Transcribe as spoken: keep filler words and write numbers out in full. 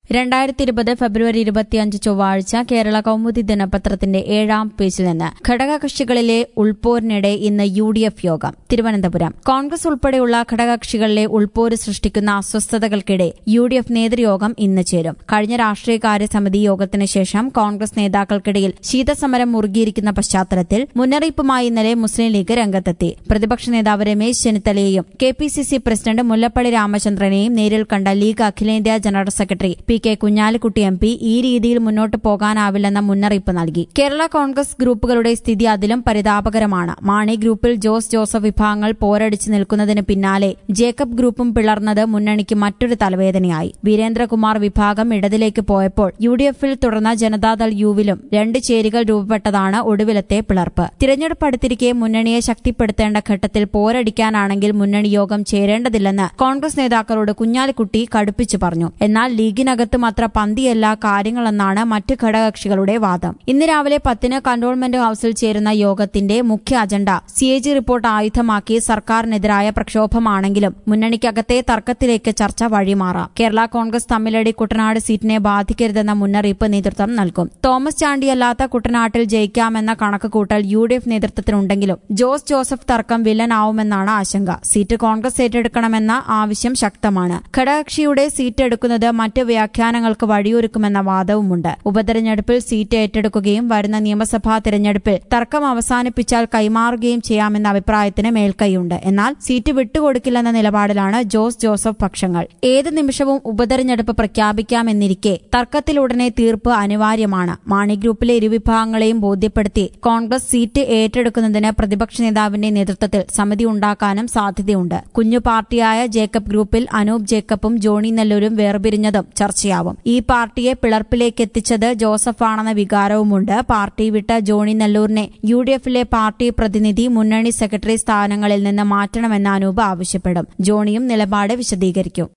രണ്ടായിരത്തി ഇരുപത് ഫെബ്രുവരി ഇരുപത്തിയഞ്ച് ചൊവ്വാഴ്ച കേരള കൗമുദി ദിനപത്രത്തിന്റെ ഏഴാം പേജിൽ നിന്ന് ഘടകകക്ഷികളിലെ ഉൾപോരിനിടെ ഇന്ന് യു ഡി എഫ് യോഗം തിരുവനന്തപുരം. കോൺഗ്രസ് ഉൾപ്പെടെയുള്ള ഘടകകക്ഷികളിലെ ഉൾപോര് സൃഷ്ടിക്കുന്ന അസ്വസ്ഥതകൾക്കിടെ യു ഡി എഫ് നേതൃയോഗം ഇന്ന് ചേരും. കഴിഞ്ഞ രാഷ്ട്രീയകാര്യ സമിതി യോഗത്തിന് ശേഷം കോൺഗ്രസ് നേതാക്കൾക്കിടയിൽ ശീതസമരം മുറുകിയിരിക്കുന്ന പശ്ചാത്തലത്തിൽ മുന്നറിയിപ്പുമായി ഇന്നലെ മുസ്ലിം ലീഗ് രംഗത്തെത്തി. പ്രതിപക്ഷ നേതാവ് രമേശ് ചെന്നിത്തലയെയും K P C C president Mullappally രാമചന്ദ്രനെയും നേരിൽ കണ്ട ലീഗ് അഖിലേന്ത്യാ general secretary P K Kunhalikutty M P ഈ രീതിയിൽ മുന്നോട്ട് പോകാനാവില്ലെന്ന മുന്നറിയിപ്പ് നൽകി. കേരള കോൺഗ്രസ് ഗ്രൂപ്പുകളുടെ സ്ഥിതി അതിലും പരിതാപകരമാണ്. മാണി ഗ്രൂപ്പിൽ ജോസ് ജോസഫ് വിഭാഗങ്ങൾ പോരടിച്ചു നിൽക്കുന്നതിന് പിന്നാലെ ജേക്കബ് ഗ്രൂപ്പും പിളർന്നത് മുന്നണിക്ക് മറ്റൊരു തലവേദനയായി. വീരേന്ദ്രകുമാർ വിഭാഗം ഇടതിലേക്ക് പോയപ്പോൾ യു ഡി എഫിൽ തുടർന്ന ജനതാദൾ യുവിലും രണ്ട് ചേരികൾ രൂപപ്പെട്ടതാണ് ഒടുവിലത്തെ പിളർപ്പ്. തിരഞ്ഞെടുപ്പ് അടുത്തിരിക്കെ മുന്നണിയെ ശക്തിപ്പെടുത്തേണ്ട ഘട്ടത്തിൽ പോരടിക്കാനാണെങ്കിൽ മുന്നണി യോഗം ചേരേണ്ടതില്ലെന്ന് കോൺഗ്രസ് നേതാക്കളോട് കുഞ്ഞാലിക്കുട്ടി കടുപ്പിച്ചു പറഞ്ഞു. എന്നാൽ ലീഗിനകത്ത് അത്ര പന്തിയല്ല കാര്യങ്ങളെന്നാണ് മറ്റ് ഘടകകക്ഷികളുടെ വാദം. ഇന്ന് രാവിലെ പത്തിന് കന്റോൺമെന്റ് ഹൌസിൽ ചേരുന്ന യോഗത്തിന്റെ മുഖ്യ agenda C A G report ആയുധമാക്കി സർക്കാരിനെതിരായ പ്രക്ഷോഭമാണെങ്കിലും മുന്നണിക്കകത്തെ തർക്കത്തിലേക്ക് ചർച്ച വഴിമാറാം. കേരള കോൺഗ്രസ് തമ്മിലടി കുട്ടനാട് സീറ്റിനെ ബാധിക്കരുതെന്ന മുന്നറിയിപ്പ് നേതൃത്വം നൽകും. തോമസ് ചാണ്ടിയല്ലാത്ത കുട്ടനാട്ടിൽ ജയിക്കാമെന്ന കണക്കുകൂട്ടൽ യു ഡി എഫ് നേതൃത്വത്തിനുണ്ടെങ്കിലും ജോസ് ജോസഫ് തർക്കം വില്ലനാവുമെന്നാണ് ആശങ്ക. സീറ്റ് കോൺഗ്രസ് ഏറ്റെടുക്കണമെന്ന ആവശ്യം ശക്തമാണ്. ഘടകകക്ഷിയുടെ സീറ്റ് എടുക്കുന്നത് മറ്റ് വ്യാഖ്യാനങ്ങൾക്ക് വഴിയൊരുക്കുമെന്ന വാദവുമുണ്ട്. ഉപതെരഞ്ഞെടുപ്പിൽ സീറ്റ് ഏറ്റെടുക്കുകയും വരുന്ന നിയമസഭാ തെരഞ്ഞെടുപ്പിൽ തർക്കം അവസാനിപ്പിച്ചാൽ കൈമാറുകയും ചെയ്യാമെന്ന അഭിപ്രായത്തിന് മേൽക്കൈയുണ്ട്. എന്നാൽ സീറ്റ് വിട്ടുകൊടുക്കില്ലെന്ന നിലപാടിലാണ് ജോസ് ജോസഫ് പക്ഷങ്ങൾ. ഏത് നിമിഷവും ഉപതെരഞ്ഞെടുപ്പ് പ്രഖ്യാപിക്കാമെന്നിരിക്കെ തർക്കത്തിലുടനെ തീർപ്പ് അനിവാര്യമാണ്. മാണി ഗ്രൂപ്പിലെ ഇരുവിഭാഗങ്ങളെയും ബോധ്യപ്പെടുത്തി കോൺഗ്രസ് സീറ്റ് ഏറ്റെടുക്കുന്നതിന് പ്രതിപക്ഷ നേതാവിന്റെ നേതൃത്വത്തിൽ സമിതി ഉണ്ടാക്കാനും സാധ്യതയുണ്ട്. കുഞ്ഞു പാർട്ടിയായ ജേക്കബ് ഗ്രൂപ്പിൽ അനൂപ് ജേക്കബും ജോണി നെല്ലൂരും വേർപിരിഞ്ഞതും ചർച്ചയാവും. ഈ പാർട്ടിയെ പിളർപ്പിലേക്കെത്തിച്ചത് ജോസഫാണെന്ന വികാരവുമുണ്ട്. പാർട്ടി വിട്ട ജോണി നെല്ലൂരിനെ യു ഡി എഫിലെ പാർട്ടി പ്രതിനിധി മുന്നണി സെക്രട്ടറി സ്ഥാനങ്ങളിൽ നിന്ന് മാറ്റണമെന്ന് അനൂപ് ആവശ്യപ്പെടും. ജോണിയും നിലപാട് വിശദീകരിക്കും.